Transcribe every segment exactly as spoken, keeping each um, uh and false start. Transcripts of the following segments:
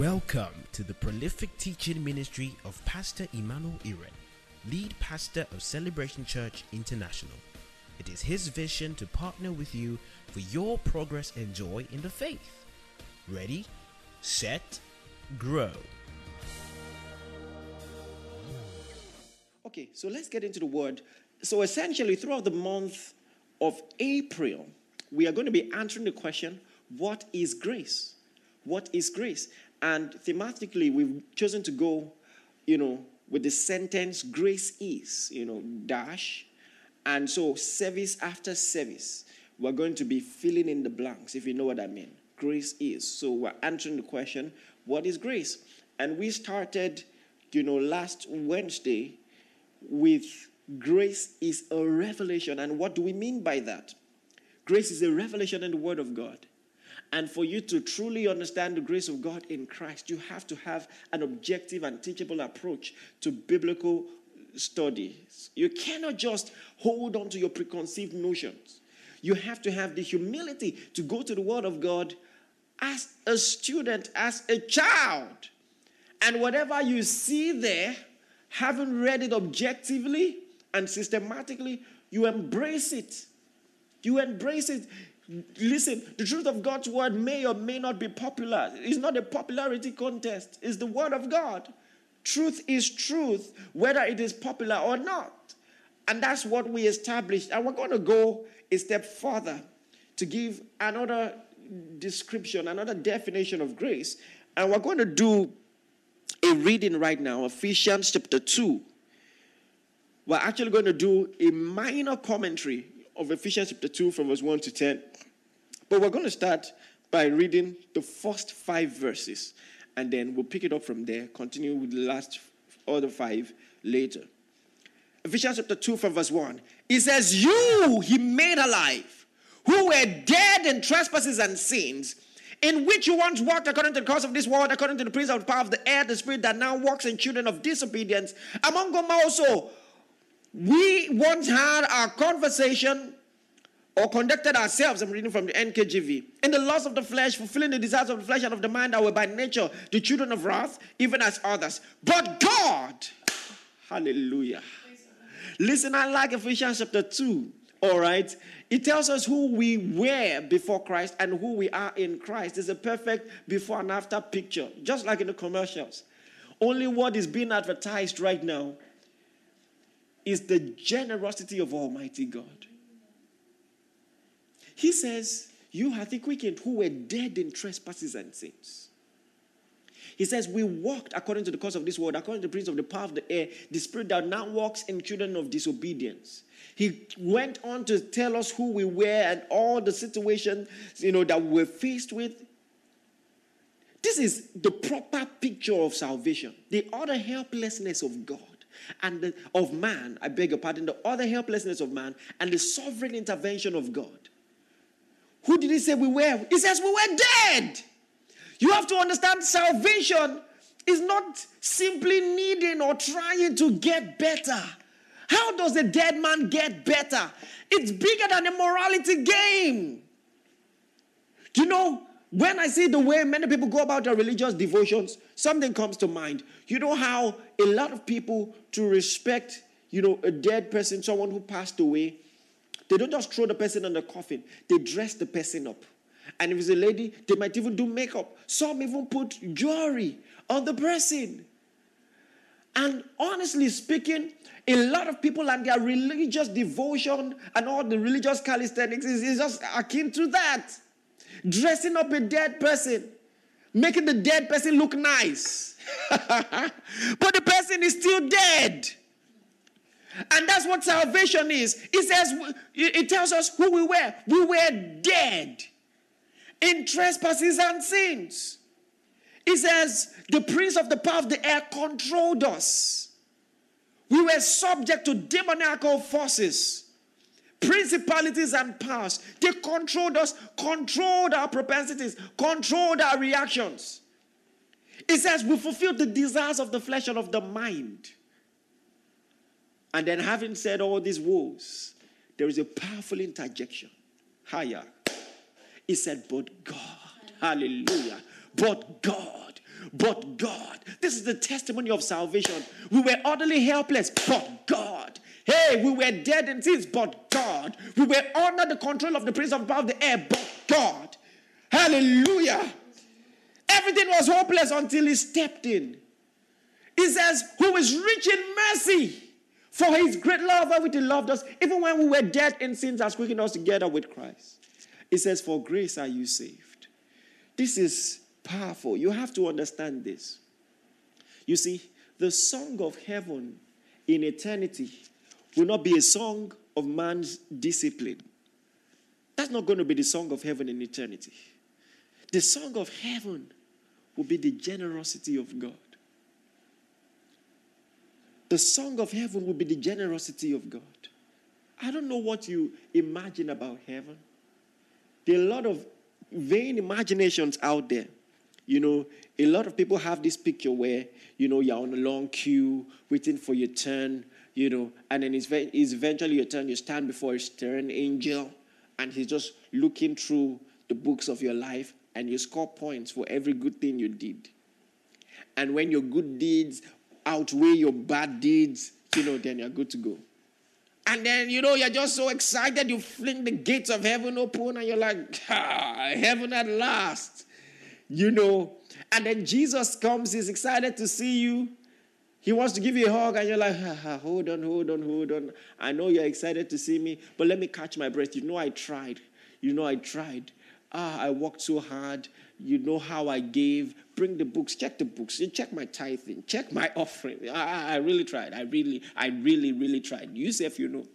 Welcome to the prolific teaching ministry of Pastor Emmanuel Iren, lead pastor of Celebration Church International. It is his vision to partner with you for your progress and joy in the faith. Ready, set, grow. Okay, so let's get into the word. So essentially, throughout the month of April, we are going to be answering the question, what is grace? What is grace? And thematically, we've chosen to go, you know, with the sentence, grace is, you know, dash. And so service after service, we're going to be filling in the blanks, if you know what I mean. Grace is. So we're answering the question, what is grace? And we started, you know, last Wednesday with grace is a revelation. And what do we mean by that? Grace is a revelation in the Word of God. And for you to truly understand the grace of God in Christ, you have to have an objective and teachable approach to biblical studies. You cannot just hold on to your preconceived notions. You have to have the humility to go to the Word of God as a student, as a child. And whatever you see there, having read it objectively and systematically, you embrace it. You embrace it. Listen, the truth of God's word may or may not be popular. It's not a popularity contest. It's the word of God. Truth is truth, whether it is popular or not. And that's what we established. And we're going to go a step further to give another description, another definition of grace. And we're going to do a reading right now, Ephesians chapter two. We're actually going to do a minor commentary of Ephesians chapter two from verse one to ten. But we're going to start by reading the first five verses. And then we'll pick it up from there, continue with the last other five later. Ephesians chapter two from verse one. It says, you he made alive, who were dead in trespasses and sins, in which you once walked according to the course of this world, according to the prince of the power of the air, the spirit that now walks in children of disobedience. Among them also, we once had our conversation or conducted ourselves, I'm reading from the N K J V, in the lust of the flesh, fulfilling the desires of the flesh and of the mind that were by nature the children of wrath, even as others. But God, hallelujah. Listen, I like Ephesians chapter two, all right? It tells us who we were before Christ and who we are in Christ. It's a perfect before and after picture, just like in the commercials. Only what is being advertised right now is the generosity of Almighty God. He says, you hath he quickened who were dead in trespasses and sins. He says, we walked according to the course of this world, according to the prince of the power of the air, the spirit that now walks in children of disobedience. He went on to tell us who we were and all the situations, you know, that we were faced with. This is the proper picture of salvation. The utter helplessness of God and the, of man, I beg your pardon, the utter helplessness of man and the sovereign intervention of God. Who did he say we were? He says we were dead. You have to understand salvation is not simply needing or trying to get better. How does a dead man get better? It's bigger than a morality game. You know, when I see the way many people go about their religious devotions, something comes to mind. You know how a lot of people, to respect, you know, a dead person, someone who passed away, they don't just throw the person in the coffin. They dress the person up. And if it's a lady, they might even do makeup. Some even put jewelry on the person. And honestly speaking, a lot of people and their religious devotion and all the religious calisthenics is, is just akin to that. Dressing up a dead person. Making the dead person look nice. But the person is still dead. And that's what salvation is. It says, it tells us who we were. We were dead in trespasses and sins. It says, the prince of the power of the air controlled us. We were subject to demoniacal forces, principalities and powers. They controlled us, controlled our propensities, controlled our reactions. It says we fulfilled the desires of the flesh and of the mind. And then having said all these woes, there is a powerful interjection. Higher. He said, but God, hallelujah, but God, but God. This is the testimony of salvation. We were utterly helpless, but God. Hey, we were dead in sins, but God. We were under the control of the prince of the power of the air, but God. Hallelujah. Everything was hopeless until he stepped in. He says, who is rich in mercy, for his great love wherewith he loved us, even when we were dead in sins, has quickened us together with Christ. It says, for grace are you saved. This is powerful. You have to understand this. You see, the song of heaven in eternity will not be a song of man's discipline. That's not going to be the song of heaven in eternity. The song of heaven will be the generosity of God. The song of heaven will be the generosity of God. I don't know what you imagine about heaven. There are a lot of vain imaginations out there. You know, a lot of people have this picture where, you know, you're on a long queue, waiting for your turn, you know, and then it's, it's eventually your turn, you stand before a stern angel, and he's just looking through the books of your life, and you score points for every good thing you did. And when your good deeds outweigh your bad deeds, you know, then you're good to go. And then, you know, you're just so excited, you fling the gates of heaven open, and you're like, ah, heaven at last. You know, and then Jesus comes, he's excited to see you. He wants to give you a hug, and you're like, ah, ah, hold on, hold on, hold on. I know you're excited to see me, but let me catch my breath. You know I tried. You know I tried. Ah, I worked so hard. You know how I gave. Bring the books. Check the books. You check my tithing. Check my offering. I, I really tried. I really, I really, really tried. You say if you know.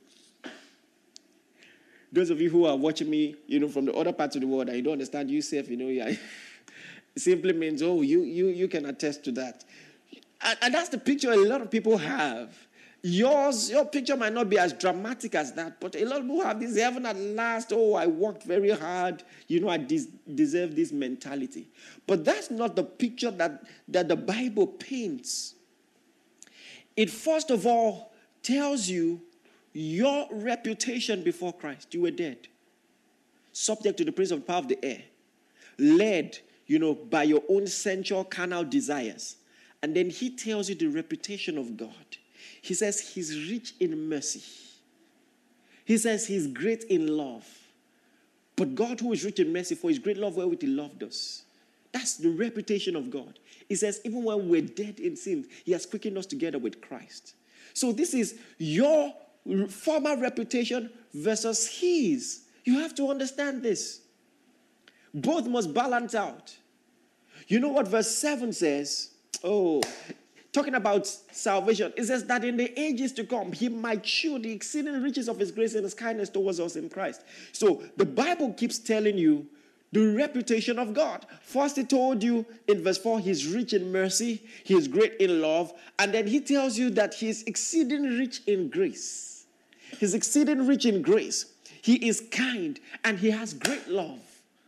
Those of you who are watching me, you know, from the other parts of the world, and you don't understand, you say if you know, yeah, it simply means, oh, you, you, you can attest to that. And, and that's the picture a lot of people have. Yours, your picture might not be as dramatic as that, but a lot of people have this heaven at last. Oh, I worked very hard. You know, I des- deserve this mentality. But that's not the picture that, that the Bible paints. It first of all tells you your reputation before Christ. You were dead, subject to the prince of the power of the air, led, you know, by your own sensual carnal desires. And then he tells you the reputation of God. He says he's rich in mercy. He says he's great in love. But God, who is rich in mercy, for his great love wherewith he loved us. That's the reputation of God. He says even when we're dead in sin, he has quickened us together with Christ. So this is your former reputation versus his. You have to understand this. Both must balance out. You know what verse seven says? Oh, talking about salvation, it says that in the ages to come, he might show the exceeding riches of his grace and his kindness towards us in Christ. So the Bible keeps telling you the reputation of God. First, he told you in verse four, he's rich in mercy, he is great in love, and then he tells you that he is exceeding rich in grace. He's exceeding rich in grace. He is kind, and he has great love.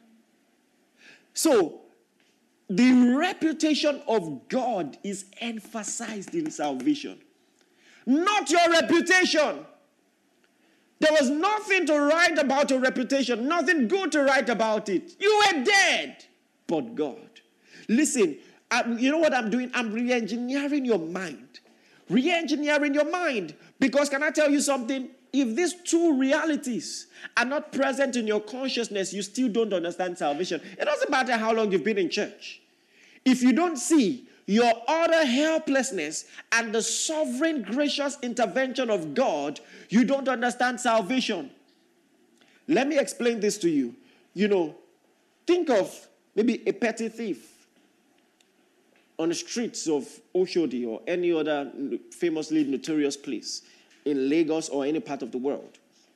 So, the reputation of God is emphasized in salvation. Not your reputation. There was nothing to write about your reputation, nothing good to write about it. You were dead, but God. Listen, I, you know what I'm doing? I'm re-engineering your mind. Re-engineering your mind. Because can I tell you something? If these two realities are not present in your consciousness, you still don't understand salvation. It doesn't matter how long you've been in church. If you don't see your utter helplessness and the sovereign gracious intervention of God, you don't understand salvation. Let me explain this to you. You know, think of maybe a petty thief on the streets of Oshodi or any other famously notorious place in Lagos or any part of the world.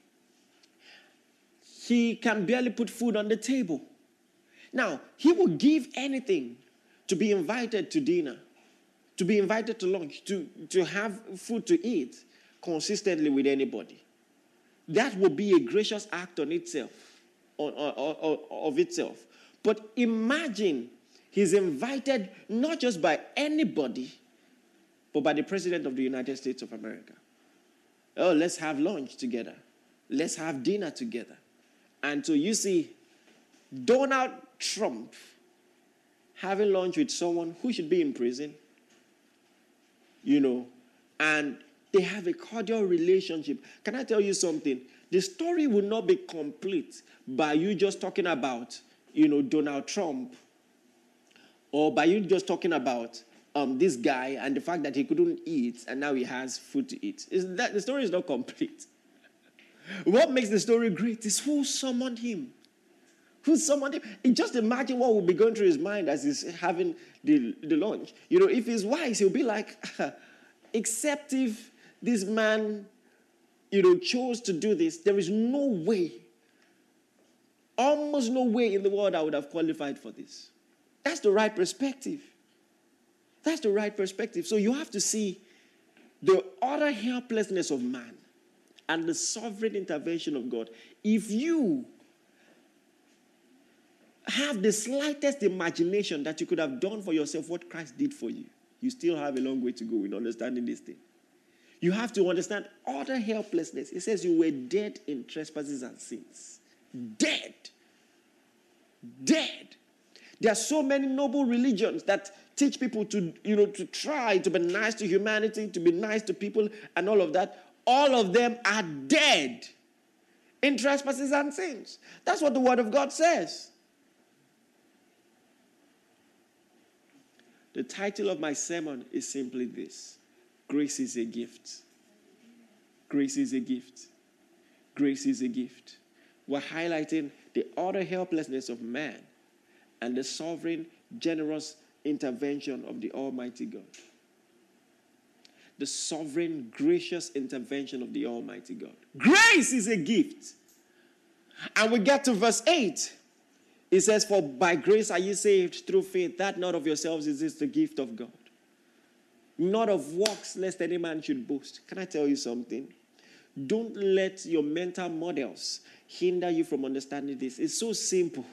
He can barely put food on the table. Now, he will give anything to be invited to dinner, to be invited to lunch, to, to have food to eat consistently with anybody. That will be a gracious act on itself, on, on, on, of itself. But imagine he's invited not just by anybody, but by the President of the United States of America. Oh, let's have lunch together. Let's have dinner together. And so you see, Donald Trump having lunch with someone who should be in prison, you know, and they have a cordial relationship. Can I tell you something? The story will not be complete by you just talking about, you know, Donald Trump, or by you just talking about um, this guy and the fact that he couldn't eat and now he has food to eat. Is that the story is not complete? What makes the story great is who summoned him. Who summoned him? And just imagine what will be going through his mind as he's having the, the lunch. You know, if he's wise, he'll be like, except if this man, you know, chose to do this, there is no way, almost no way in the world I would have qualified for this. That's the right perspective. That's the right perspective. So you have to see the utter helplessness of man and the sovereign intervention of God. If you have the slightest imagination that you could have done for yourself what Christ did for you, you still have a long way to go in understanding this thing. You have to understand utter helplessness. It says you were dead in trespasses and sins. Dead. Dead. There are so many noble religions that teach people to, you know, to try to be nice to humanity, to be nice to people, and all of that. All of them are dead in trespasses and sins. That's what the Word of God says. The title of my sermon is simply this: Grace is a gift. Grace is a gift. Grace is a gift. We're highlighting the utter helplessness of man and the sovereign, generous intervention of the Almighty God. The sovereign, gracious intervention of the Almighty God. Grace is a gift. And we get to verse eight. It says, for by grace are you saved through faith, that not of yourselves is this the gift of God. Not of works, lest any man should boast. Can I tell you something? Don't let your mental models hinder you from understanding this. It's so simple.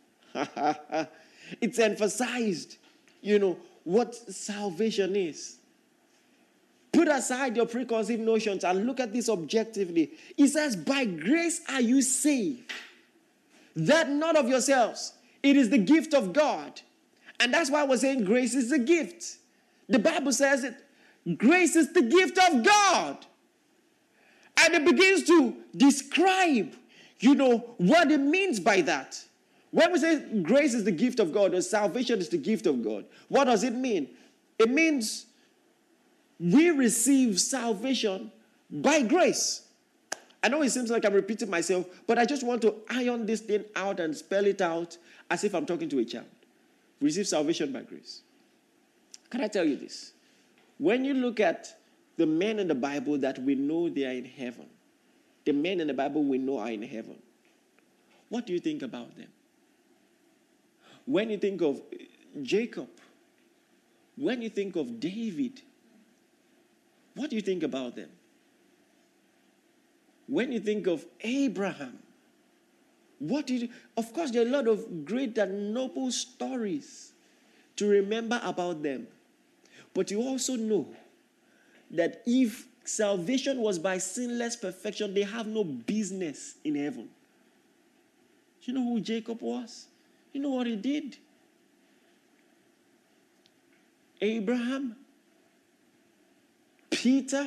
It's emphasized, you know, what salvation is. Put aside your preconceived notions and look at this objectively. It says, by grace are you saved. That not of yourselves. It is the gift of God. And that's why we're saying grace is a gift. The Bible says it. Grace is the gift of God. And it begins to describe, you know, what it means by that. When we say grace is the gift of God or salvation is the gift of God, what does it mean? It means we receive salvation by grace. I know it seems like I'm repeating myself, but I just want to iron this thing out and spell it out as if I'm talking to a child. We receive salvation by grace. Can I tell you this? When you look at the men in the Bible that we know they are in heaven, the men in the Bible we know are in heaven, what do you think about them? When you think of Jacob, when you think of David, what do you think about them? When you think of Abraham, what do you, of course, there are a lot of great and noble stories to remember about them. But you also know that if salvation was by sinless perfection, they have no business in heaven. You know who Jacob was? You know what he did? Abraham, Peter,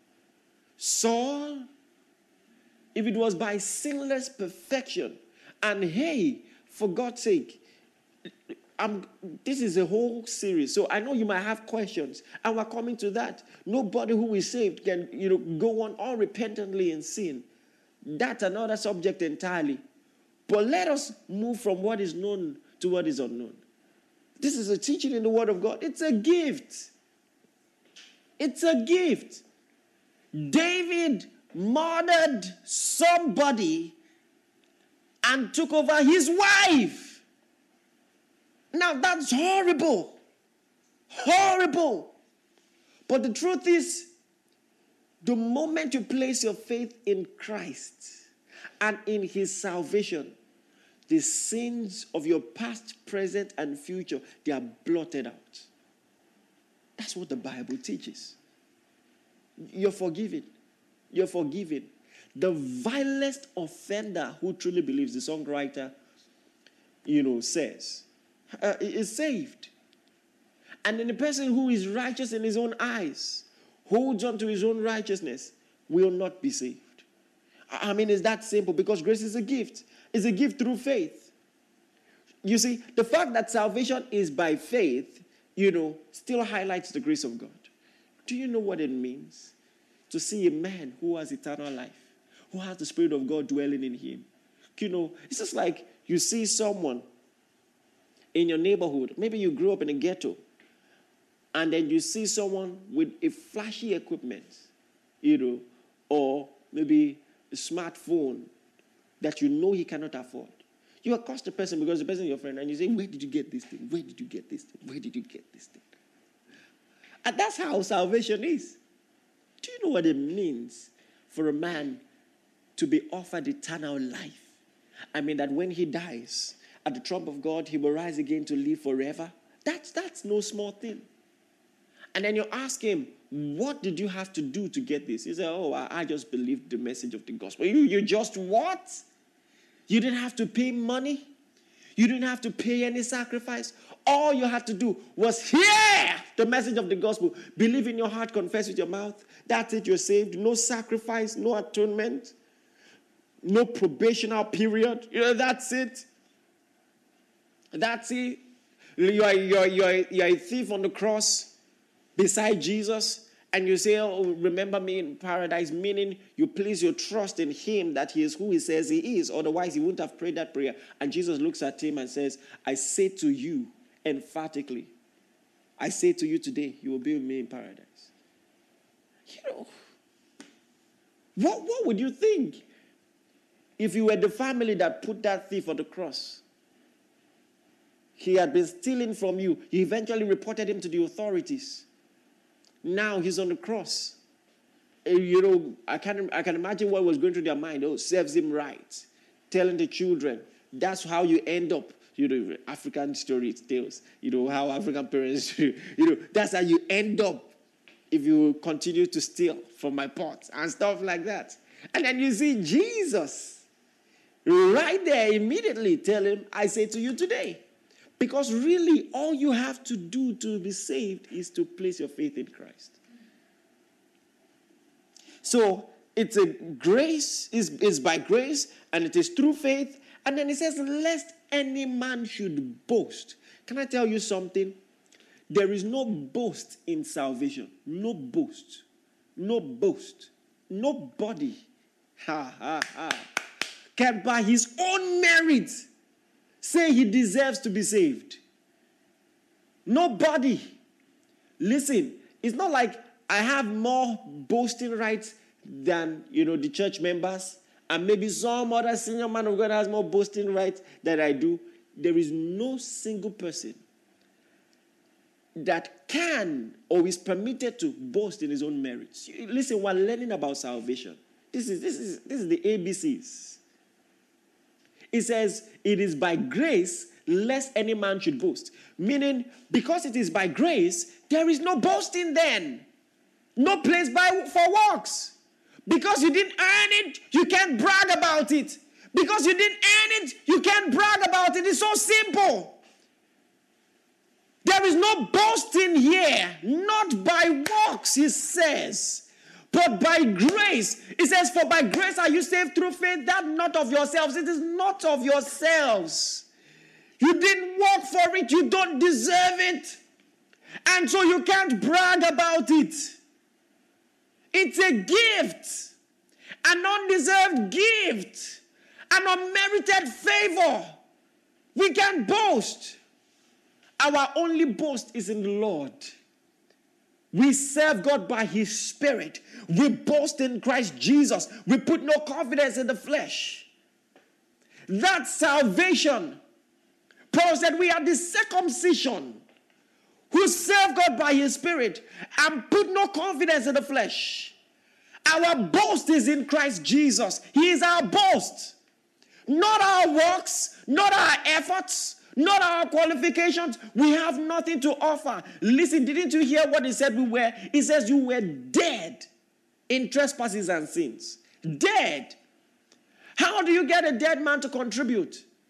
Saul. If it was by sinless perfection, and hey, for God's sake, I'm, this is a whole series, so I know you might have questions, and we're coming to that. Nobody who is saved can, you know, go on unrepentantly in sin. That's another subject entirely. But let us move from what is known to what is unknown. This is a teaching in the Word of God. It's a gift. It's a gift. David murdered somebody and took over his wife. Now that's horrible. Horrible. But the truth is, the moment you place your faith in Christ and in his salvation, the sins of your past, present, and future, they are blotted out. That's what the Bible teaches. You're forgiven. You're forgiven. The vilest offender who truly believes, the songwriter, you know, says, uh, is saved. And then the person who is righteous in his own eyes, holds on to his own righteousness, will not be saved. I mean, it's that simple, because grace is a gift. It's a gift through faith. You see, the fact that salvation is by faith, you know, still highlights the grace of God. Do you know what it means to see a man who has eternal life, who has the Spirit of God dwelling in him? You know, it's just like you see someone in your neighborhood. Maybe you grew up in a ghetto, and then you see someone with a flashy equipment, you know, or maybe a smartphone that you know he cannot afford. You accost the person because the person is your friend, and you say, where did you get this thing? Where did you get this thing? Where did you get this thing? And that's how salvation is. Do you know what it means for a man to be offered eternal life? I mean, that when he dies, at the trump of God, he will rise again to live forever. That's, that's no small thing. And then you ask him, what did you have to do to get this? He said, oh, I, I just believed the message of the gospel. You, you just what? You didn't have to pay money. You didn't have to pay any sacrifice. All you had to do was hear the message of the gospel. Believe in your heart, confess with your mouth. That's it, you're saved. No sacrifice, no atonement, no probational period. You know, that's it. That's it. You're, you're, you're, you're a thief on the cross beside Jesus, and you say, oh, remember me in paradise, meaning you place your trust in him that he is who he says he is. Otherwise, he wouldn't have prayed that prayer. And Jesus looks at him and says, I say to you emphatically, I say to you today, you will be with me in paradise. You know, what, what would you think if you were the family that put that thief on the cross? He had been stealing from you. You eventually reported him to the authorities. Now he's on the cross. You know, I can, I can imagine what was going through their mind. Oh, serves him right. Telling the children. That's how you end up. You know, African story tales. You know, how African parents do. You know, that's how you end up if you continue to steal from my pot and stuff like that. And then you see Jesus right there immediately tell him, I say to you today. Because really, all you have to do to be saved is to place your faith in Christ. So, it's a grace, is is by grace, and it is through faith. And then it says, lest any man should boast. Can I tell you something? There is no boast in salvation. No boast. No boast. Nobody, ha, ha, ha, can by his own merit say he deserves to be saved. Nobody. Listen, it's not like I have more boasting rights than, you know, the church members, and maybe some other senior man of God has more boasting rights than I do. There is no single person that can or is permitted to boast in his own merits. Listen, we're learning about salvation. This is, this is, this is the A B Cs. It says, it is by grace, lest any man should boast. Meaning, because it is by grace, there is no boasting then. No place by, for works. Because you didn't earn it, you can't brag about it. Because you didn't earn it, you can't brag about it. It's so simple. There is no boasting here, not by works, he says. But by grace, it says, for by grace are you saved through faith, that not of yourselves. It is not of yourselves. You didn't work for it. You don't deserve it. And so you can't brag about it. It's a gift. An undeserved gift. An unmerited favor. We can't boast. Our only boast is in the Lord. We serve God by his Spirit. We boast in Christ Jesus. We put no confidence in the flesh. That's salvation. Paul said we are the circumcision who serve God by his Spirit and put no confidence in the flesh. Our boast is in Christ Jesus. He is our boast. Not our works, not our efforts, not our qualifications. We have nothing to offer. Listen, didn't you hear what he said we were? He says you were dead in trespasses and sins. Dead. How do you get a dead man to contribute?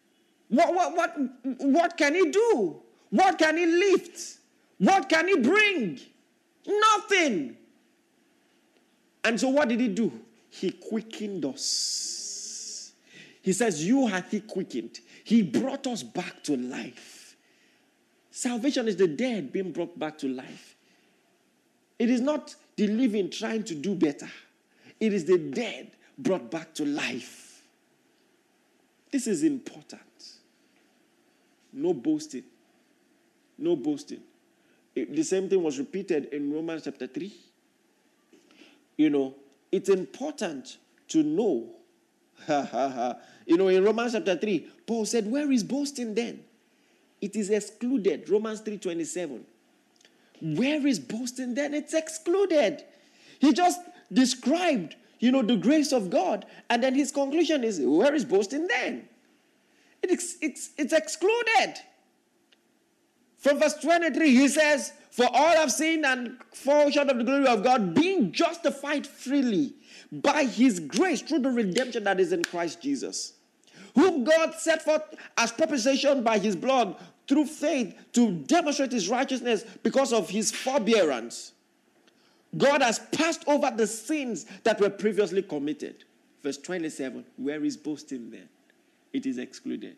What, what, what, what can he do? What can he lift? What can he bring? Nothing. And so what did he do? He quickened us. He says, you hath he quickened. He brought us back to life. Salvation is the dead being brought back to life. It is not the living trying to do better. It is the dead brought back to life. This is important. No boasting. No boasting. It, the same thing was repeated in Romans chapter three. You know, it's important to know. You know, in Romans chapter three, Paul said, where is boasting then? It is excluded. Romans three twenty-seven. Where is boasting then? It's excluded. He just described, you know, the grace of God. And then his conclusion is, where is boasting then? It's, it's, it's excluded. From verse twenty-three, he says, for all have sinned and fall short of the glory of God, being justified freely by his grace through the redemption that is in Christ Jesus, whom God set forth as propitiation by his blood through faith to demonstrate his righteousness because of his forbearance. God has passed over the sins that were previously committed. Verse twenty-seven, where is boasting then? It is excluded.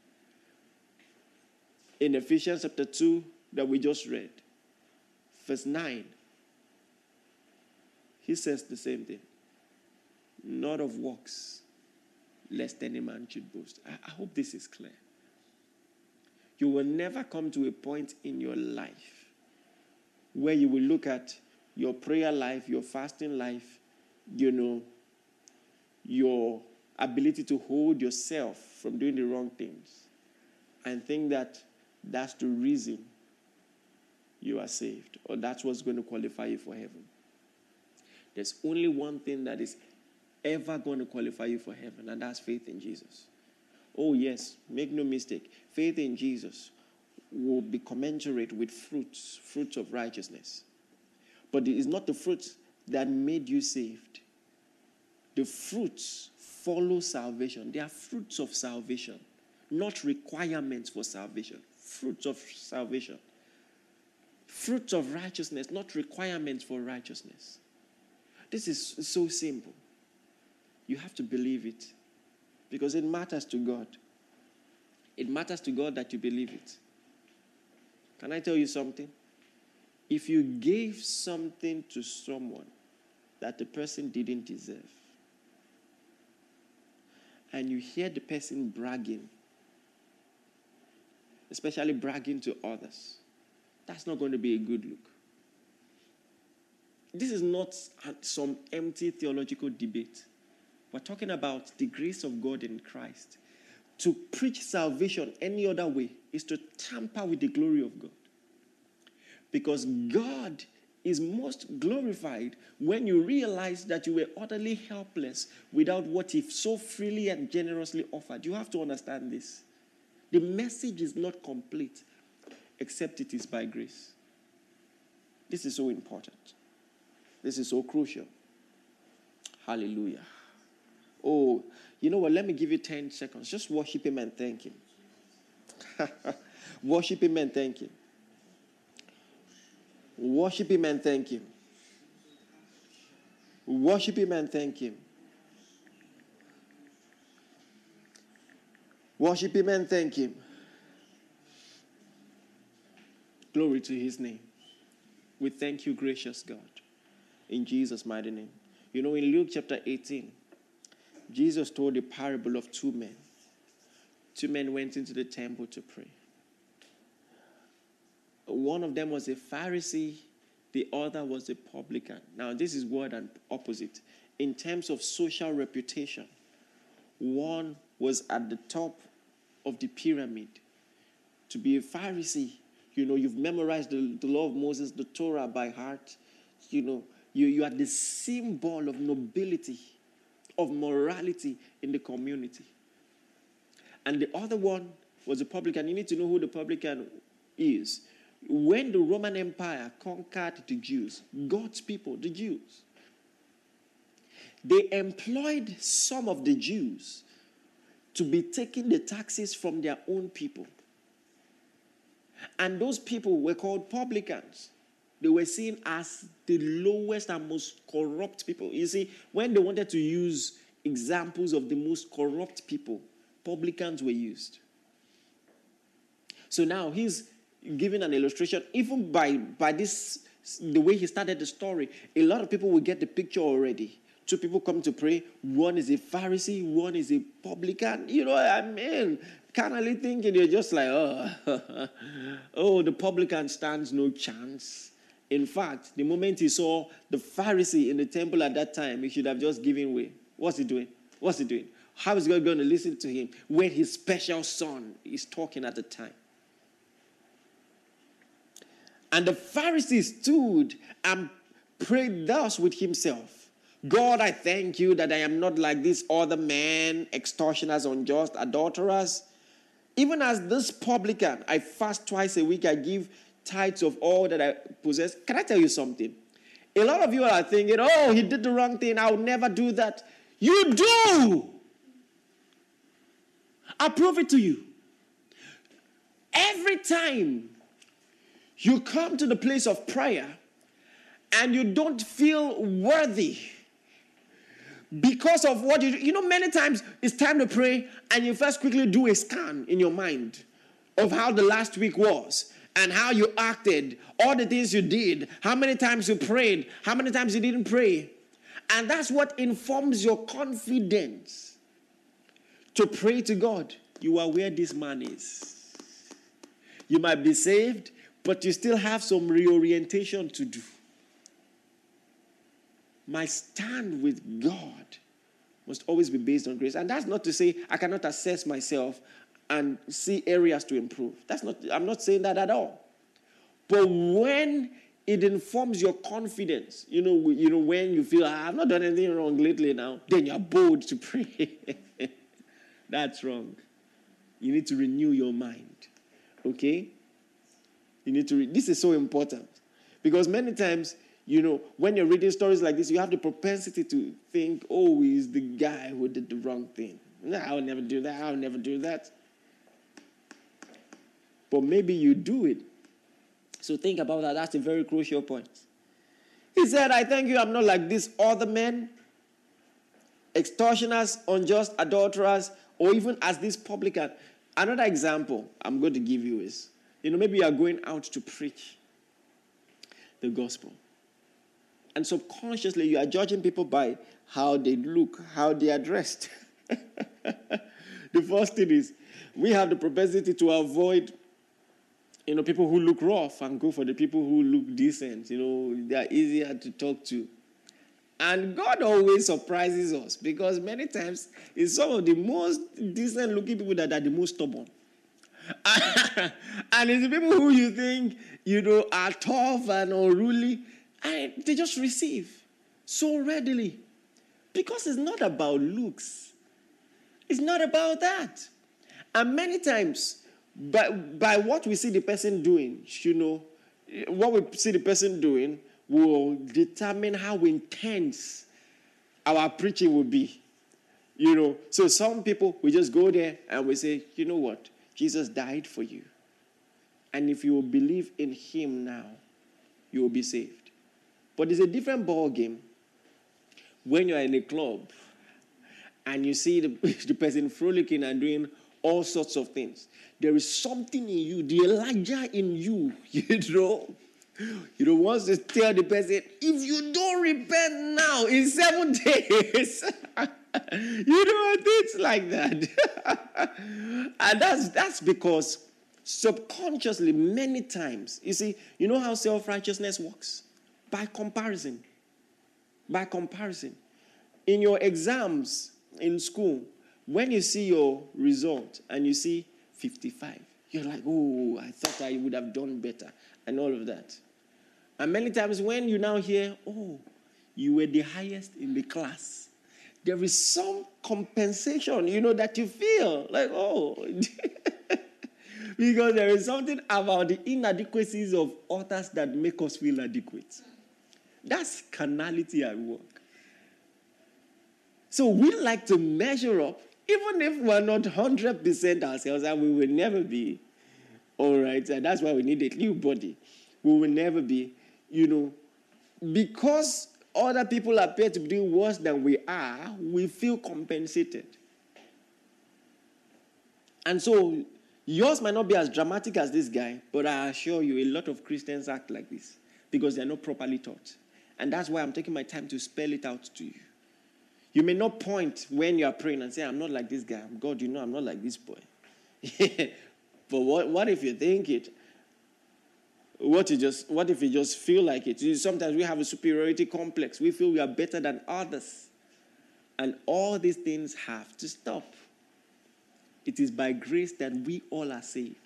In Ephesians chapter two that we just read, verse nine, he says the same thing. Not of works, lest any man should boast. I, I hope this is clear. You will never come to a point in your life where you will look at your prayer life, your fasting life, you know, your ability to hold yourself from doing the wrong things, and think that that's the reason you are saved, or that's what's going to qualify you for heaven. There's only one thing that is ever going to qualify you for heaven, and that's faith in Jesus. Oh yes, make no mistake, faith in Jesus will be commensurate with fruits, fruits of righteousness. But it is not the fruits that made you saved. The fruits follow salvation. They are fruits of salvation, not requirements for salvation. Fruits of salvation. Fruits of righteousness, not requirements for righteousness. This is so simple. You have to believe it, because it matters to God. It matters to God that you believe it. Can I tell you something? If you gave something to someone that the person didn't deserve, and you hear the person bragging, especially bragging to others, that's not going to be a good look. This is not some empty theological debate. We're talking about the grace of God in Christ. To preach salvation any other way is to tamper with the glory of God. Because God is most glorified when you realize that you were utterly helpless without what he so freely and generously offered. You have to understand this. The message is not complete except it is by grace. This is so important. This is so crucial. Hallelujah. Oh, you know what? Let me give you ten seconds. Just worship him and thank him. Worship him and thank him. Worship him and thank him. Worship him and thank him. Worship him and thank him. Glory to his name. We thank you, gracious God, in Jesus' mighty name. You know, in Luke chapter eighteen, Jesus told a parable of two men. Two men went into the temple to pray. One of them was a Pharisee, the other was a publican. Now, this is word and opposite. In terms of social reputation, one was at the top of the pyramid. To be a Pharisee, you know, you've memorized the, the law of Moses, the Torah by heart. You know, you, you are the symbol of nobility, of morality in the community. And the other one was a publican. You need to know who the publican is. When the Roman Empire conquered the Jews, God's people, the Jews, they employed some of the Jews to be taking the taxes from their own people. And those people were called publicans. They were seen as the lowest and most corrupt people. You see, when they wanted to use examples of the most corrupt people, publicans were used. So now he's giving an illustration. Even by, by this, the way he started the story, a lot of people will get the picture already. Two people come to pray. One is a Pharisee, one is a publican. You know what I mean? Carnally thinking, you're just like, oh, oh, the publican stands no chance. In fact, the moment he saw the Pharisee in the temple at that time, he should have just given way. What's he doing? What's he doing? How is God going to listen to him when his special son is talking at the time? And the Pharisee stood and prayed thus with himself. God, I thank you that I am not like these other men, extortioners, unjust, adulterers. Even as this publican, I fast twice a week, I give tithes of all that I possess. Can I tell you something? A lot of you are thinking, oh, he did the wrong thing. I'll never do that. You do. I'll prove it to you. Every time you come to the place of prayer and you don't feel worthy because of what you do. You know, many times it's time to pray and you first quickly do a scan in your mind of how the last week was and how you acted, all the things you did, how many times you prayed, how many times you didn't pray. And that's what informs your confidence to pray to God. You are where this man is. You might be saved, but you still have some reorientation to do. My stand with God must always be based on grace. And that's not to say I cannot assess myself and see areas to improve. That's not, I'm not saying that at all. But when it informs your confidence, you know, you know, when you feel, ah, I've not done anything wrong lately now, then you're bold to pray. That's wrong. You need to renew your mind. Okay? You need to, re- this is so important. Because many times, you know, when you're reading stories like this, you have the propensity to think, oh, he's the guy who did the wrong thing. No, I'll never do that. I'll never do that. But maybe you do it. So think about that. That's a very crucial point. He said, I thank you, I'm not like these other men, extortioners, unjust, adulterers, or even as this publican. Another example I'm going to give you is, you know, maybe you are going out to preach the gospel. And subconsciously, you are judging people by how they look, how they are dressed. The first thing is, we have the propensity to avoid, you know, people who look rough and go for the people who look decent. You know, they are easier to talk to. And God always surprises us because many times it's some of the most decent looking people that are the most stubborn. And it's the people who you think, you know, are tough and unruly, and they just receive so readily. Because it's not about looks. It's not about that. And many times, by, by what we see the person doing, you know, what we see the person doing will determine how intense our preaching will be. You know, so some people, we just go there and we say, you know what? Jesus died for you. And if you will believe in him now, you will be saved. But it's a different ball game when you're in a club and you see the, the person frolicking and doing all sorts of things. There is something in you, the Elijah in you, you know. You know, once to tell the person, if you don't repent now in seven days, you know, things like that. And that's that's because subconsciously, many times, you see, you know how self-righteousness works? By comparison. By comparison. In your exams in school, when you see your result and you see fifty-five, you're like, oh, I thought I would have done better, and all of that. And many times when you now hear, oh, you were the highest in the class, there is some compensation, you know, that you feel like, oh, because there is something about the inadequacies of others that make us feel adequate. That's carnality at work. So we like to measure up Even if we're not one hundred percent ourselves, and we will never be, all right, and that's why we need a new body. We will never be, you know, because other people appear to be doing worse than we are, we feel compensated. And so, yours might not be as dramatic as this guy, but I assure you, a lot of Christians act like this because they're not properly taught. And that's why I'm taking my time to spell it out to you. You may not point when you are praying and say, I'm not like this guy. God, you know I'm not like this boy. But what, what if you think it? What, you just, what if you just feel like it? Sometimes we have a superiority complex. We feel we are better than others. And all these things have to stop. It is by grace that we all are saved.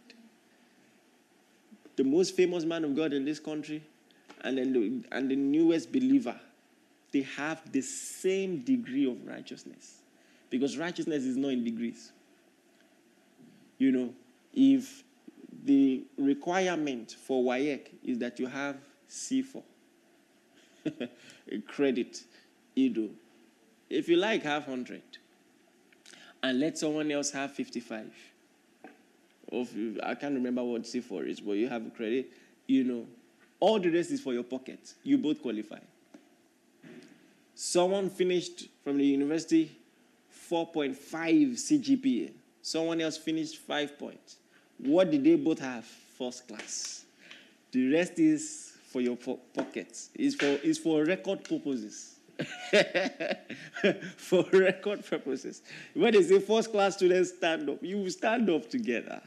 The most famous man of God in this country and the, and the newest believer, they have the same degree of righteousness. Because righteousness is not in degrees. You know, if the requirement for W A E C is that you have C four, a credit, you do. If you like, have one hundred. And let someone else have fifty-five. Or if you, I can't remember what C four is, but you have a credit, you know. All the rest is for your pocket. You both qualify. Someone finished from the university four point five C G P A. Someone else finished five points. What did they both have? First class. The rest is for your po- pockets. It's for, it's for record purposes. For record purposes. When they say first class students stand up, you will stand up together.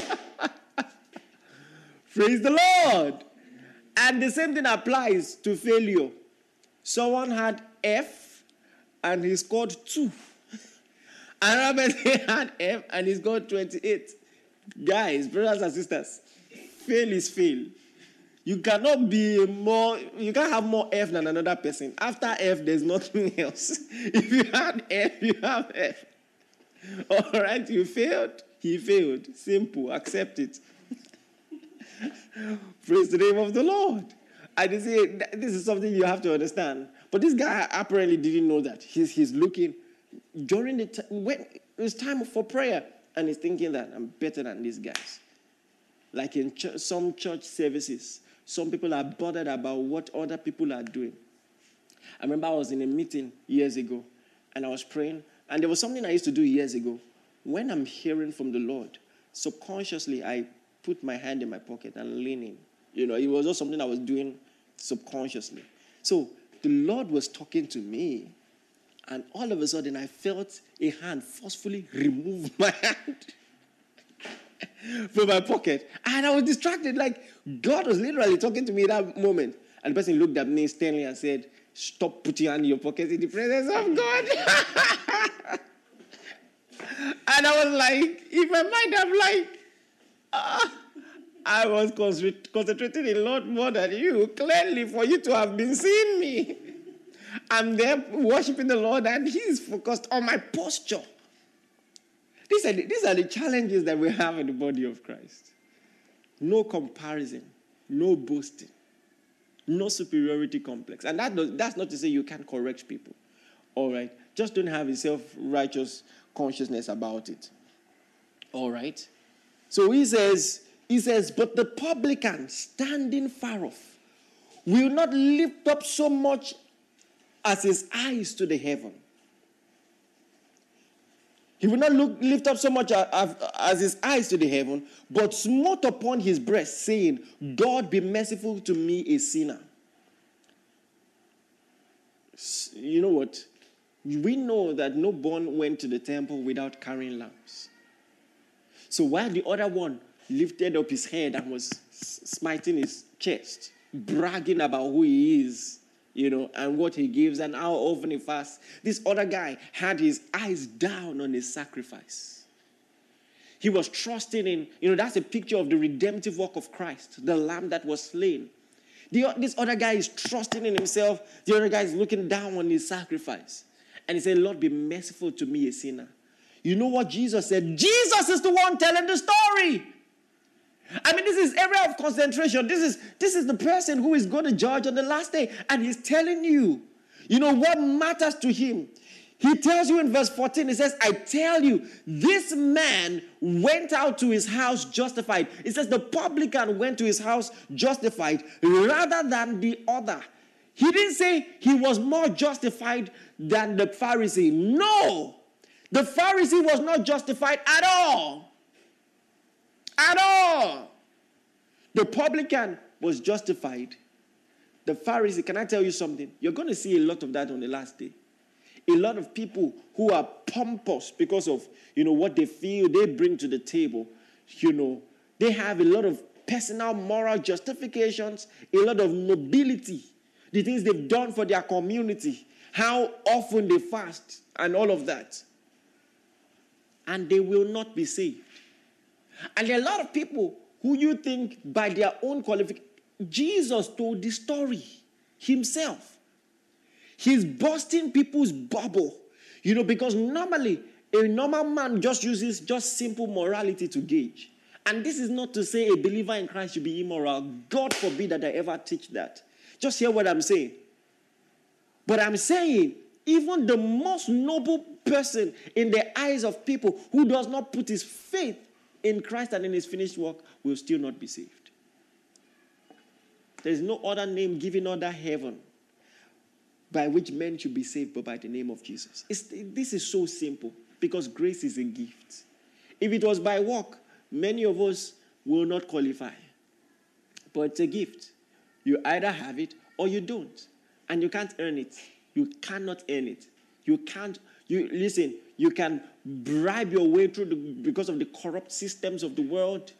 Praise the Lord. And the same thing applies to failure. Someone had F and he scored two. Another person had F and he scored twenty-eight. Guys, brothers and sisters, fail is fail. You cannot be more, you can't have more F than another person. After F, there's nothing else. If you had F, you have F. All right, you failed, he failed. Simple, accept it. Praise the name of the Lord. I did say, this is something you have to understand. But this guy apparently didn't know that. He's, he's looking, during the time, when it was time for prayer, and he's thinking that I'm better than these guys. Like in ch- some church services, some people are bothered about what other people are doing. I remember I was in a meeting years ago, and I was praying, and there was something I used to do years ago. When I'm hearing from the Lord, subconsciously, I put my hand in my pocket and lean in. You know, it was just something I was doing subconsciously. So the Lord was talking to me, and all of a sudden, I felt a hand forcefully remove my hand from my pocket. And I was distracted, like God was literally talking to me in that moment. And the person looked at me sternly and said, stop putting your hand in your pocket in the presence of God. And I was like, in my mind, I'm like, ah. I was concentrating a lot more than you, clearly, for you to have been seeing me. I'm there worshiping the Lord, and He's focused on my posture. These are, the, these are the challenges that we have in the body of Christ. No comparison, no boasting, no superiority complex. And that does, that's not to say you can't correct people. All right? Just don't have a self-righteous consciousness about it. All right? So he says, he says, but the publican standing far off will not lift up so much as his eyes to the heaven. He will not look, lift up so much as, as his eyes to the heaven, but smote upon his breast, saying, God be merciful to me, a sinner. You know what? We know that no one went to the temple without carrying lamps. So while the other one lifted up his head and was smiting his chest, bragging about who he is, you know, and what he gives and how often he fasts, this other guy had his eyes down on his sacrifice. He was trusting in, you know, that's a picture of the redemptive work of Christ, the lamb that was slain. The, this other guy is trusting in himself. The other guy is looking down on his sacrifice. And he said, Lord, be merciful to me, a sinner. You know what Jesus said? Jesus is the one telling the story. I mean, this is area of concentration. This is, this is the person who is going to judge on the last day. And he's telling you, you know, what matters to him. He tells you in verse fourteen, he says, I tell you, this man went out to his house justified. It says the publican went to his house justified rather than the other. He didn't say he was more justified than the Pharisee. No, the Pharisee was not justified at all. At all. The publican was justified. The Pharisee, can I tell you something? You're going to see a lot of that on the last day. A lot of people who are pompous because of, you know, what they feel they bring to the table. You know, they have a lot of personal moral justifications, a lot of nobility, the things they've done for their community, how often they fast, and all of that. And they will not be saved. And there are a lot of people who you think by their own qualification, Jesus told the story himself. He's busting people's bubble, you know, because normally a normal man just uses just simple morality to gauge. And this is not to say a believer in Christ should be immoral. God forbid that I ever teach that. Just hear what I'm saying. But I'm saying even the most noble person in the eyes of people who does not put his faith in Christ and in his finished work will still not be saved. There is no other name given under heaven by which men should be saved but by the name of Jesus. It's, this is so simple because grace is a gift. If it was by work, many of us will not qualify. But it's a gift. You either have it or you don't. And you can't earn it. You cannot earn it. You can't, you listen, you can bribe your way through the, because of the corrupt systems of the world.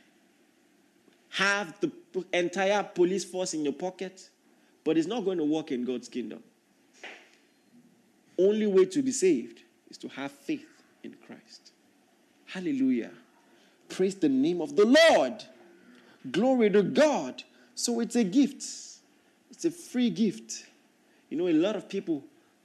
Have the entire police force in your pocket, but it's not going to work in God's kingdom. Only way to be saved is to have faith in Christ. Hallelujah. Praise the name of the Lord. Glory to God. So it's a gift. It's a free gift. You know, a lot of people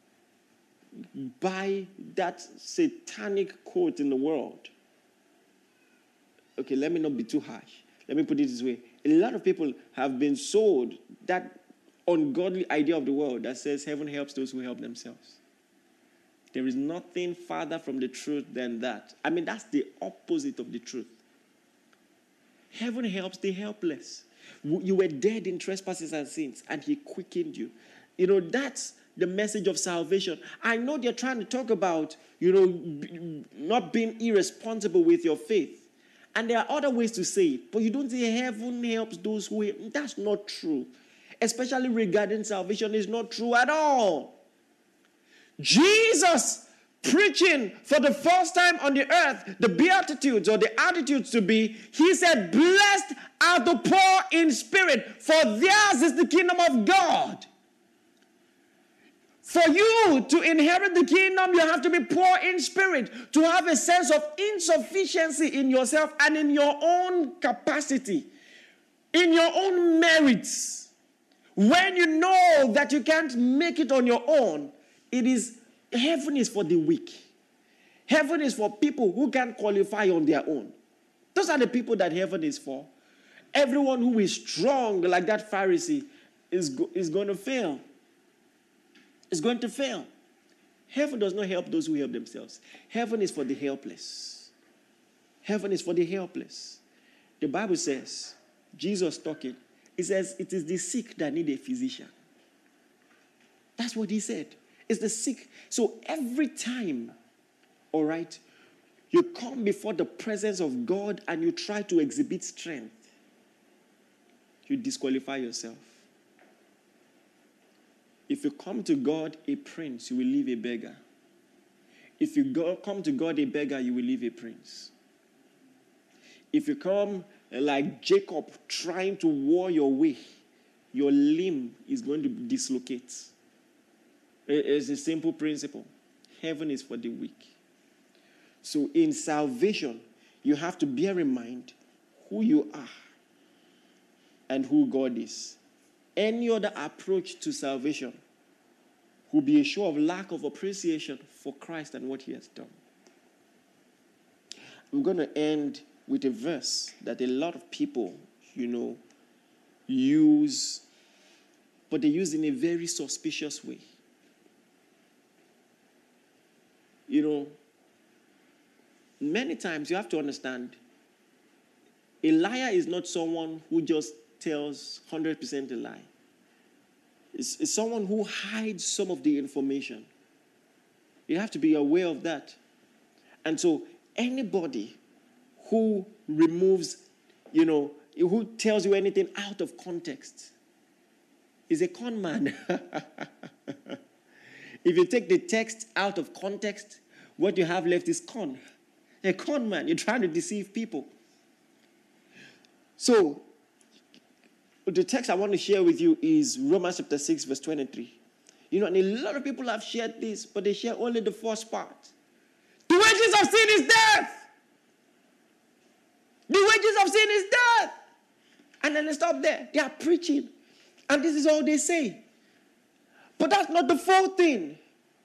buy that satanic quote in the world. Okay, let me not be too harsh. Let me put it this way. A lot of people have been sold that ungodly idea of the world that says heaven helps those who help themselves. There is nothing farther from the truth than that. I mean, that's the opposite of the truth. Heaven helps the helpless. You were dead in trespasses and sins, and he quickened you. You know, that's the message of salvation. I know they're trying to talk about, you know, not being irresponsible with your faith. And there are other ways to say it, but you don't say heaven helps those who help. That's not true. Especially regarding salvation is not true at all. Jesus preaching for the first time on the earth, the Beatitudes or the attitudes to be, he said, blessed are the poor in spirit, for theirs is the kingdom of God. For you to inherit the kingdom, you have to be poor in spirit, to have a sense of insufficiency in yourself and in your own capacity, in your own merits. When you know that you can't make it on your own, it is, heaven is for the weak. Heaven is for people who can't qualify on their own. Those are the people that heaven is for. Everyone who is strong, like that Pharisee, is, go, is going to fail. Is going to fail. Heaven does not help those who help themselves. Heaven is for the helpless. Heaven is for the helpless. The Bible says, Jesus talking, he says, it is the sick that need a physician. That's what he said. It's the sick. So every time, all right, you come before the presence of God and you try to exhibit strength, you disqualify yourself. If you come to God a prince, you will leave a beggar. If you go, come to God a beggar, you will leave a prince. If you come like Jacob trying to war your way, your limb is going to dislocate. It's a simple principle. Heaven is for the weak. So in salvation, you have to bear in mind who you are and who God is. Any other approach to salvation will be a show of lack of appreciation for Christ and what he has done. I'm going to end with a verse that a lot of people, you know, use, but they use in a very suspicious way. You know, many times you have to understand, a liar is not someone who just tells one hundred percent a lie. It's, it's someone who hides some of the information. You have to be aware of that. And so anybody who removes, you know, who tells you anything out of context is a con man. If you take the text out of context, what you have left is con. A con man. You're trying to deceive people. So, the text I want to share with you is Romans chapter six, verse twenty-three. You know, and a lot of people have shared this, but they share only the first part. The wages of sin is death. The wages of sin is death. And then they stop there. They are preaching. And this is all they say. But that's not the full thing.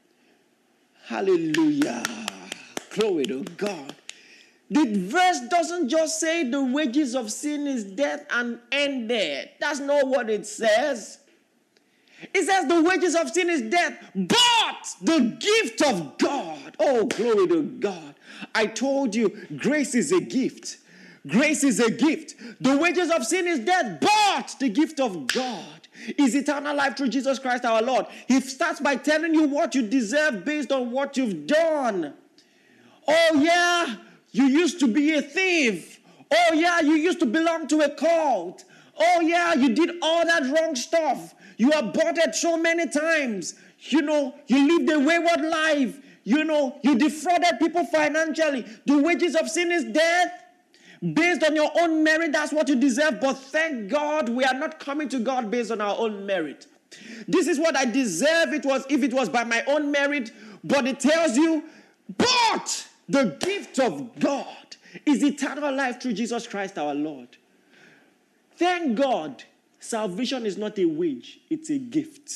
Hallelujah. Glory to God. The verse doesn't just say the wages of sin is death and end there. That's not what it says. It says the wages of sin is death, but the gift of God. Oh, glory to God. I told you, grace is a gift. Grace is a gift. The wages of sin is death, but the gift of God is eternal life through Jesus Christ our Lord. He starts by telling you what you deserve based on what you've done. Oh, yeah, you used to be a thief. Oh, yeah, you used to belong to a cult. Oh, yeah, you did all that wrong stuff. You aborted so many times. You know, you lived a wayward life. You know, you defrauded people financially. The wages of sin is death. Based on your own merit, that's what you deserve. But thank God we are not coming to God based on our own merit. This is what I deserve it was if it was by my own merit. But it tells you, but the gift of God is eternal life through Jesus Christ our Lord. Thank God, salvation is not a wage, it's a gift.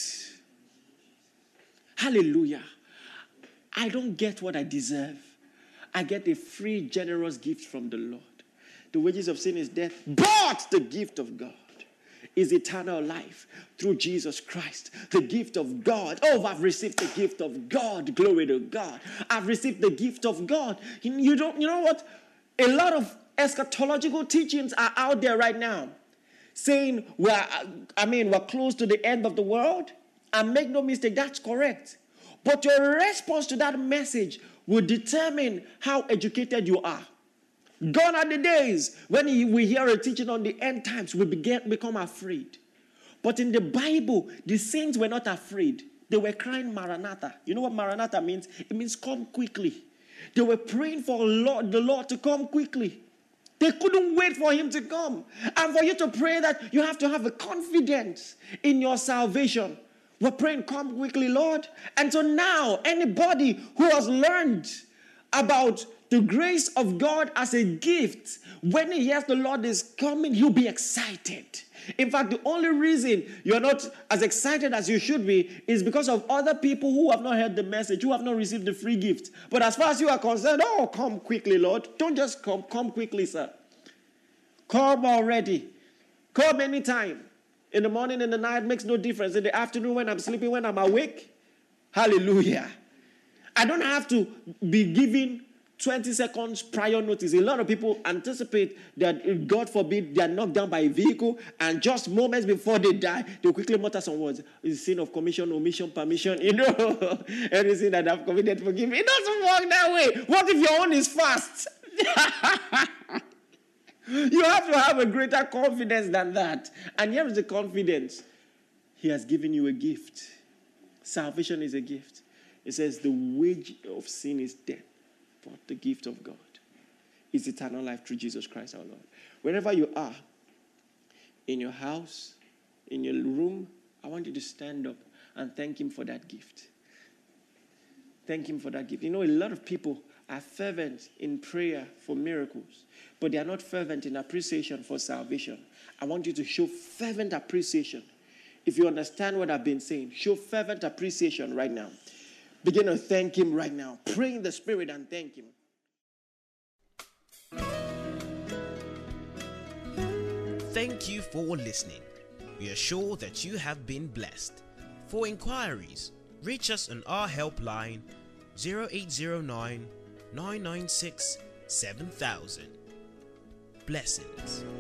Hallelujah. I don't get what I deserve. I get a free, generous gift from the Lord. The wages of sin is death, but the gift of God is eternal life through Jesus Christ. The gift of God. Oh, I've received the gift of God. Glory to God. I've received the gift of God. You don't, you know what? A lot of eschatological teachings are out there right now saying we're, I mean, we're close to the end of the world. And make no mistake, that's correct. But your response to that message will determine how educated you are. Gone are the days when we hear a teaching on the end times, we begin, become afraid. But in the Bible, the saints were not afraid. They were crying Maranatha. You know what Maranatha means? It means come quickly. They were praying for Lord, the Lord to come quickly. They couldn't wait for him to come. And for you to pray that, you have to have a confidence in your salvation. We're praying, come quickly, Lord. And so now, anybody who has learned about the grace of God as a gift, when he hears the Lord is coming, he'll be excited. In fact, the only reason you're not as excited as you should be is because of other people who have not heard the message, who have not received the free gift. But as far as you are concerned, oh, come quickly, Lord. Don't just come. Come quickly, sir. Come already. Come anytime. In the morning, in the night, makes no difference. In the afternoon, when I'm sleeping, when I'm awake. Hallelujah. I don't have to be giving twenty seconds prior notice. A lot of people anticipate that, God forbid, they are knocked down by a vehicle, and just moments before they die, they quickly mutter some words. It's sin of commission, omission, permission. You know, anything that I've committed, forgive me. It doesn't work that way. What if your own is fast? You have to have a greater confidence than that. And here is the confidence. He has given you a gift. Salvation is a gift. It says the wage of sin is death, but the gift of God is eternal life through Jesus Christ our Lord. Wherever you are, in your house, in your room, I want you to stand up and thank him for that gift. Thank him for that gift. You know, a lot of people are fervent in prayer for miracles, but they are not fervent in appreciation for salvation. I want you to show fervent appreciation. If you understand what I've been saying, show fervent appreciation right now. Begin to thank him right now. Pray in the Spirit and thank him. Thank you for listening. We are sure that you have been blessed. For inquiries, reach us on our helpline zero eight zero nine, nine nine six, seven thousand. Blessings.